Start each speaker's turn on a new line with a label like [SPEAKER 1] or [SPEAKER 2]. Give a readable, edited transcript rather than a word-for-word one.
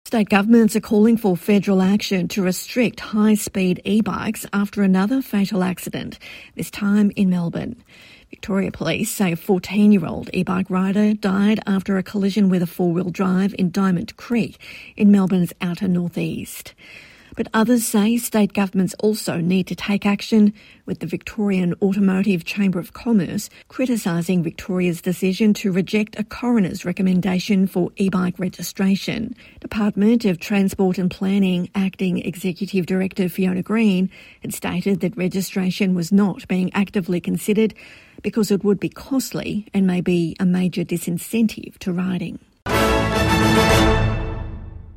[SPEAKER 1] State governments are calling for federal action to restrict high-speed e-bikes after another fatal accident, this time in Melbourne. Victoria Police say a 14-year-old e-bike rider died after a collision with a four-wheel drive in Diamond Creek in Melbourne's outer northeast. But others say state governments also need to take action, with the Victorian Automotive Chamber of Commerce criticising Victoria's decision to reject a coroner's recommendation for e-bike registration. Department of Transport and Planning Acting Executive Director Fiona Green had stated that registration was not being actively considered because it would be costly and may be a major disincentive to riding.